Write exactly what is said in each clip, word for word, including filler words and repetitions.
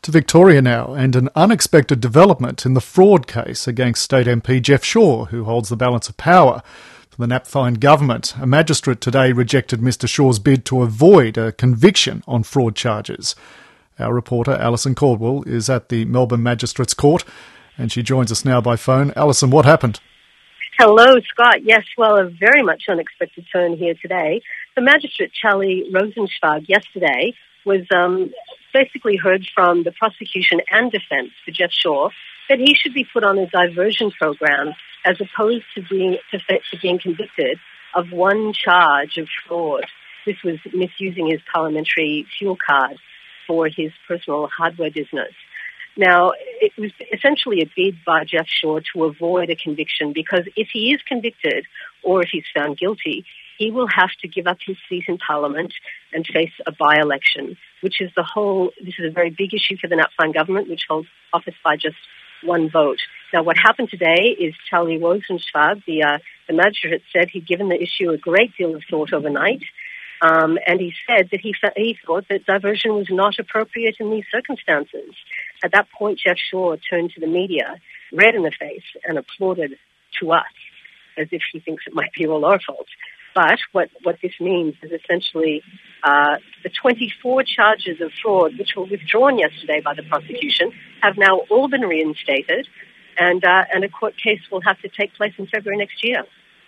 To Victoria now, and an unexpected development in the fraud case against State M P Geoff Shaw, who holds the balance of power for the Napthine government. A magistrate today rejected Mr Shaw's bid to avoid a conviction on fraud charges. Our reporter Alison Caldwell is at the Melbourne Magistrates Court, and she joins us now by phone. Alison, what happened? Hello, Scott. Yes, well, a very much unexpected turn here today. The magistrate, Charlie Rosenschwag, yesterday was um, basically heard from the prosecution and defence for Geoff Shaw that he should be put on a diversion program as opposed to being, to, to being convicted of one charge of fraud. This was misusing his parliamentary fuel card for his personal hardware business. Now, it was essentially a bid by Geoff Shaw to avoid a conviction, because if he is convicted or if he's found guilty, he will have to give up his seat in Parliament and face a by-election, which is the whole, this is a very big issue for the Napthine government, which holds office by just one vote. Now, what happened today is Charlie Rosenschwag, the, uh, the magistrate, said he'd given the issue a great deal of thought overnight. Um, and he said that he, he thought that diversion was not appropriate in these circumstances. At that point, Geoff Shaw turned to the media, red in the face, and applauded to us as if he thinks it might be all our fault. But what, what this means is essentially uh, the twenty-four charges of fraud, which were withdrawn yesterday by the prosecution, have now all been reinstated, and, uh, and a court case will have to take place in February next year.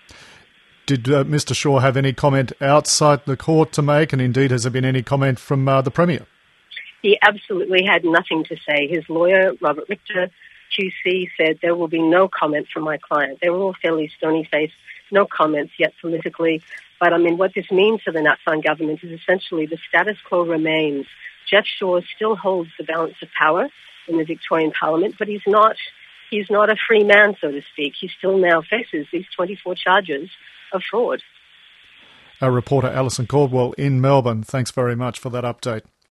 Did uh, Mr Shaw have any comment outside the court to make, and indeed has there been any comment from uh, the Premier? He absolutely had nothing to say. His lawyer, Robert Richter, Q C, said there will be no comment from my client. They were all fairly stony-faced, no comments yet politically. But, I mean, what this means for the Napthine government is essentially the status quo remains. Geoff Shaw still holds the balance of power in the Victorian Parliament, but he's not, he's not a free man, so to speak. He still now faces these twenty-four charges of fraud. Our reporter Alison Caldwell in Melbourne, thanks very much for that update.